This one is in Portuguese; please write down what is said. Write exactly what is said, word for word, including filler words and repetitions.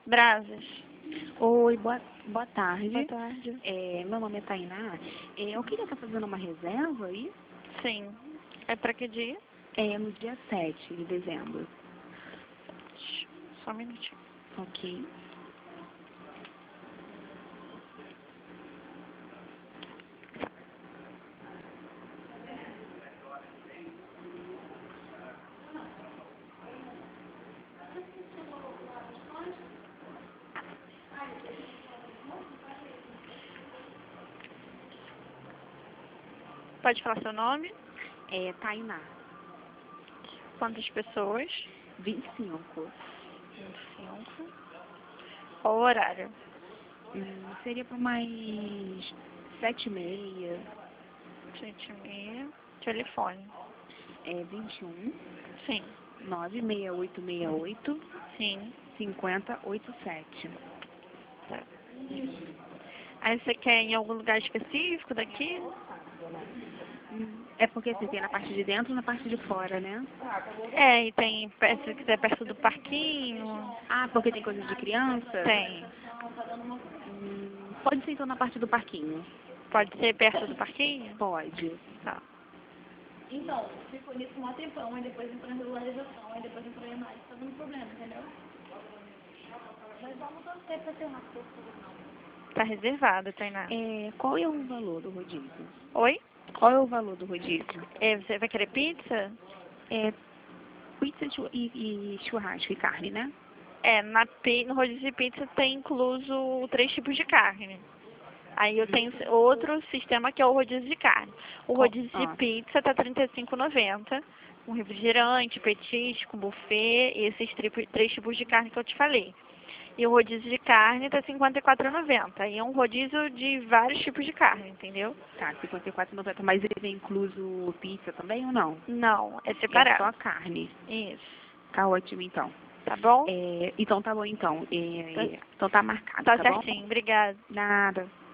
Brasas. Oi, boa, boa tarde. Boa tarde. É, meu nome é Tainá. É, eu queria estar fazendo uma reserva aí. Sim. É pra que dia? É no dia sete de dezembro. Só um minutinho. Ok. Pode falar seu nome? É Tainá. Quantas pessoas? vinte e cinco. vinte e cinco. Qual o horário? Hum, seria para mais sete e meia. Sete e meia. Telefone. É vinte e um, Sim. nove seis oito seis oito, Sim. cinco zero oito sete. Tá. Aí você quer ir em algum lugar específico daqui? Hum, é porque assim, tem na parte de dentro e na parte de fora, né? É, e tem, se você quiser perto do parquinho. Ah, porque tem coisa de criança? Tem. Hum, pode ser então na parte do parquinho. Pode ser perto do parquinho? Pode. Tá. Então, ficou nisso um tempão, aí depois entrou em regularização, aí depois entrou em análise, tá dando problema, entendeu? Mas vamos torcer pra ter uma solução. Tá reservado, Tainá. É, qual é o valor do rodízio? Oi? Qual é o valor do rodízio? É, você vai querer pizza? É pizza chu- e, e churrasco e carne, né? É, na, pi- no rodízio de pizza tem incluso três tipos de carne. Aí eu tenho outro sistema que é o rodízio de carne. O Qual- rodízio de ah, pizza tá trinta e cinco reais e noventa centavos, com refrigerante, petisco, buffet, e esses tri- três tipos de carne que eu te falei. E o rodízio de carne tá cinquenta e quatro reais e noventa centavos. E é um rodízio de vários tipos de carne, entendeu? tá, cinquenta e quatro reais e noventa, mas ele vem incluso pizza também ou não? Não, é É separado. só carne. Isso. Tá ótimo então. Tá bom? É, então tá bom então. Tá, É, então tá marcado, tá tá bom? certinho. Obrigada. Nada.